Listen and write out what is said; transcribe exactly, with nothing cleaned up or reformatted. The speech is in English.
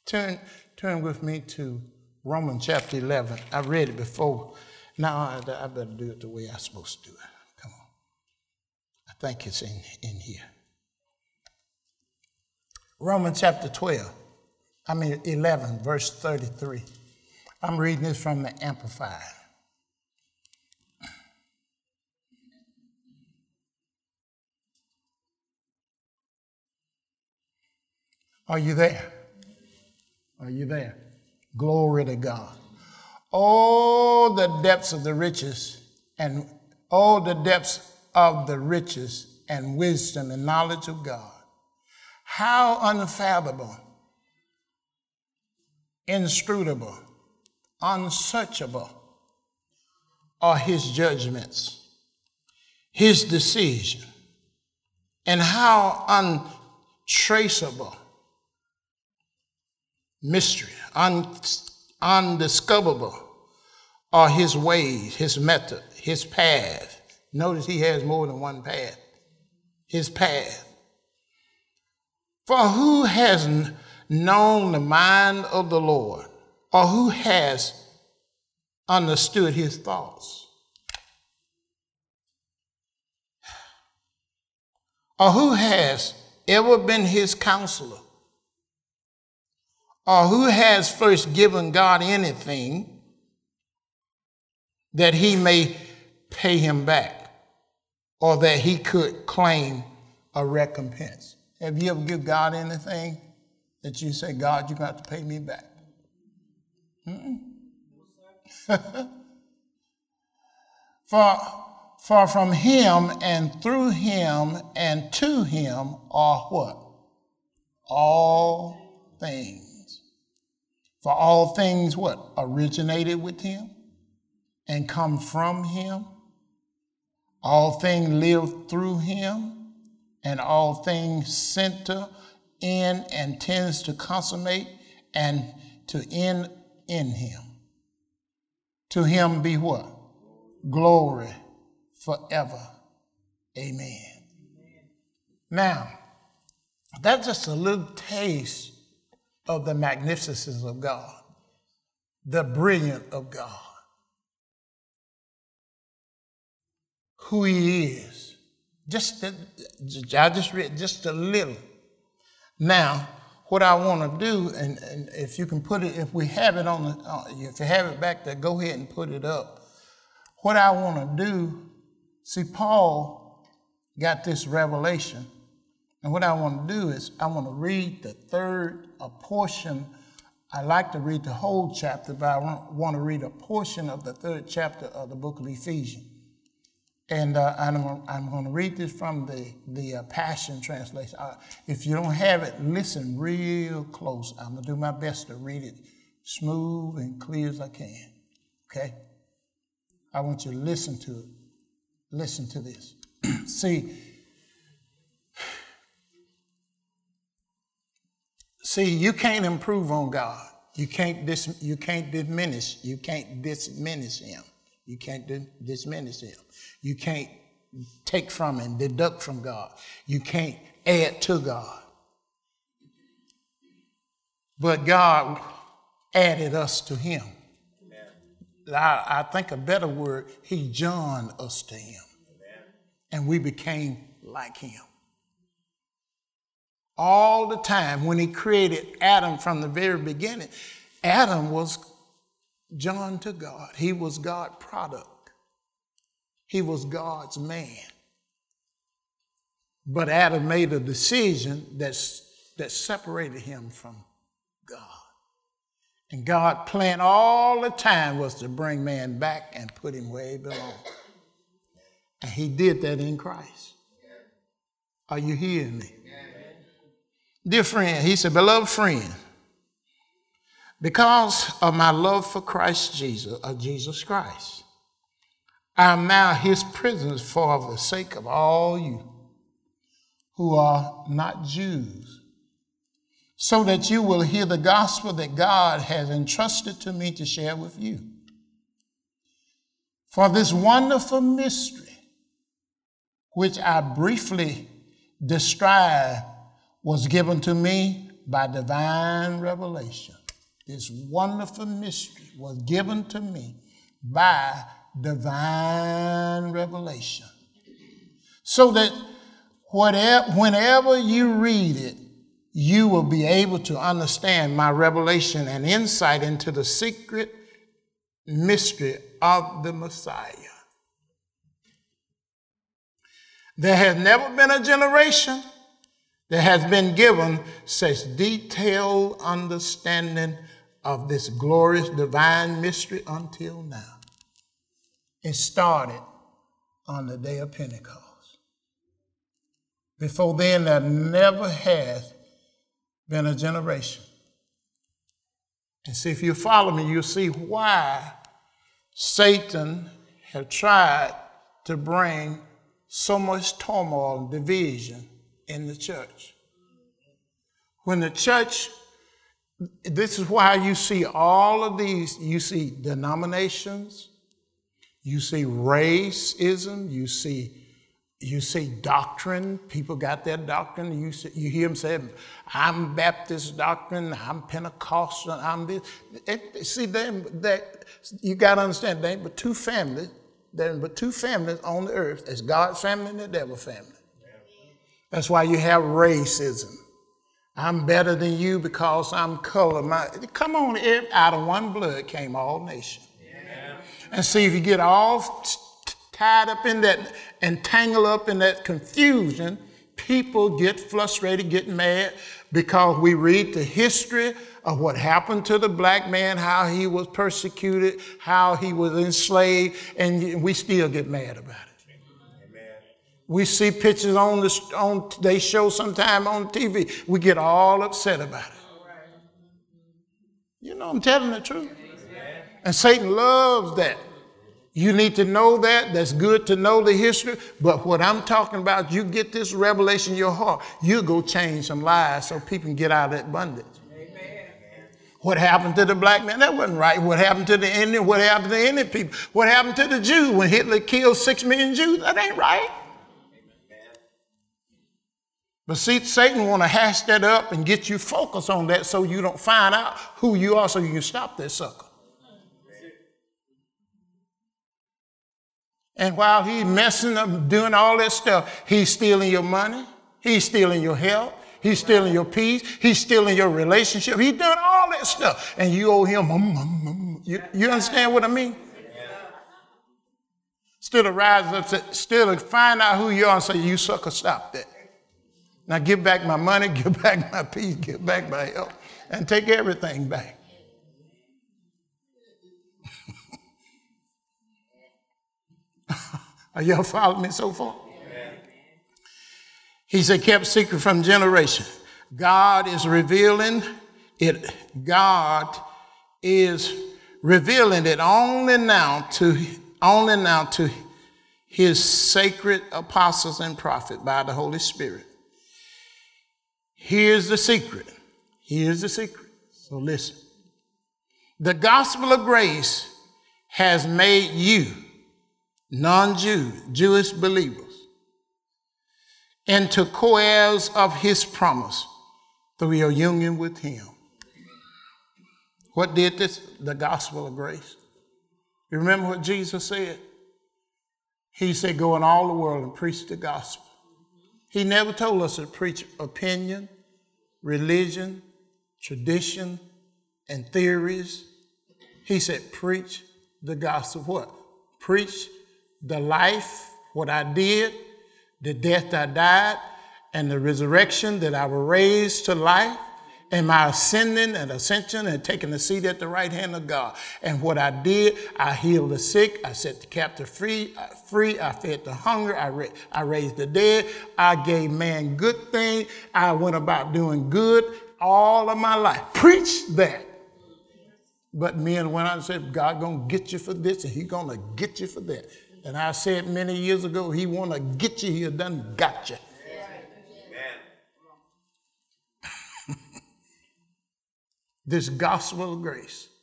Turn, turn with me to Romans chapter eleven. I read it before. Now I, I better do it the way I'm supposed to do it. Come on. I think it's in, in here. Romans chapter twelve. I mean eleven, verse thirty-three. I'm reading this from the Amplified. Are you there? Are you there? Glory to God. Oh, the depths of the riches and oh, the depths of the riches and wisdom and knowledge of God. How unfathomable, inscrutable, unsearchable are his judgments, his decision, and how untraceable, mystery, un, undiscoverable are his ways, his method, his path. Notice he has more than one path. His path. For who has known the mind of the Lord, or who has understood his thoughts? Or who has ever been his counselor? Or who has first given God anything that he may pay him back, or that he could claim a recompense? Have you ever given God anything that you say, God, you're going to have to pay me back? for, for from him and through him and to him are what? All things. For all things what? Originated with him and come from him. All things live through him, and all things center in and tends to consummate and to end in him. To him be what? Glory forever. Amen. Now, that's just a little taste of the magnificence of God, the brilliance of God, who he is. Just, I just read just a little. Now, what I want to do, and, and if you can put it, if we have it on the, uh, if you have it back there, go ahead and put it up. What I want to do, see, Paul got this revelation. And what I want to do is I want to read the third a portion. I like to read the whole chapter, but I want to read a portion of the third chapter of the book of Ephesians. And uh, I'm, I'm going to read this from the, the uh, Passion Translation. Uh, if you don't have it, listen real close. I'm going to do my best to read it smooth and clear as I can. Okay? I want you to listen to it. Listen to this. See, See, you can't improve on God. You can't dis, you can't diminish. You can't diminish him. You can't di- diminish him. You can't take from and deduct from God. You can't add to God. But God added us to him. I, I think a better word, he joined us to him. Amen. And we became like him. All the time when he created Adam from the very beginning, Adam was joined to God. He was God's product. He was God's man. But Adam made a decision that's, that separated him from God. And God's plan all the time was to bring man back and put him where he belonged. And he did that in Christ. Are you hearing me? Dear friend, he said, beloved friend, because of my love for Christ Jesus, or Jesus Christ, I am now his prisoner for the sake of all you who are not Jews, so that you will hear the gospel that God has entrusted to me to share with you. For this wonderful mystery, which I briefly describe, was given to me by divine revelation. This wonderful mystery was given to me by divine revelation. So that whatever, whenever you read it, you will be able to understand my revelation and insight into the secret mystery of the Messiah. There has never been a generation that has been given such detailed understanding of this glorious divine mystery until now. It started on the day of Pentecost. Before then, there never has been a generation. And see, if you follow me, you'll see why Satan had tried to bring so much turmoil and division in the church. When the church, this is why you see all of these, you see denominations, you see racism, you see You see doctrine. People got their doctrine. You see, you hear them say, I'm Baptist doctrine, I'm Pentecostal, I'm this. It, see, they, they, you got to understand, there ain't but two families. There ain't but two families on the earth. It's God's family and the devil's family. That's why you have racism. I'm better than you because I'm colored. My, come on, out of one blood came all nations. Yeah. And see, if you get all tied up in that and tangled up in that confusion, people get frustrated, get mad, because we read the history of what happened to the black man, how he was persecuted, how he was enslaved, and we still get mad about it. Amen. We see pictures on the on they show sometime on T V. We get all upset about it. You know, I'm telling the truth. Amen. And Satan loves that. You need to know that. That's good to know the history. But what I'm talking about, you get this revelation in your heart, you go change some lives so people can get out of that bondage. Amen. What happened to the black man? That wasn't right. What happened to the Indian? What happened to any people? What happened to the Jews when Hitler killed six million Jews? That ain't right. Amen. But see, Satan want to hash that up and get you focused on that so you don't find out who you are so you can stop that sucker. And while he's messing up, doing all that stuff, he's stealing your money. He's stealing your health. He's stealing your peace. He's stealing your relationship. He's doing all that stuff. And you owe him. Um, um, um. You, you understand what I mean? Still to rise up, to, still to find out who you are and say, you sucker, stop that. Now give back my money, give back my peace, give back my health, and take everything back. Are y'all following me so far? Amen. He said, kept secret from generation. God is revealing it. God is revealing it only now to only now to his sacred apostles and prophets by the Holy Spirit. Here's the secret. Here's the secret. So listen. The gospel of grace has made you, non-Jew, Jewish believers, into co-heirs of his promise through your union with him. What did this? The gospel of grace. You remember what Jesus said? He said, go in all the world and preach the gospel. He never told us to preach opinion, religion, tradition, and theories. He said, preach the gospel. What? Preach the life, what I did, the death I died, and the resurrection that I was raised to life, and my ascending and ascension and taking the seat at the right hand of God. And what I did, I healed the sick, I set the captive free, free I fed the hunger, I, ra- I raised the dead, I gave man good things, I went about doing good all of my life. Preach that. But men went out and said, God gonna get you for this and he gonna get you for that. And I said many years ago, he wanna get you, he done got you. This gospel of grace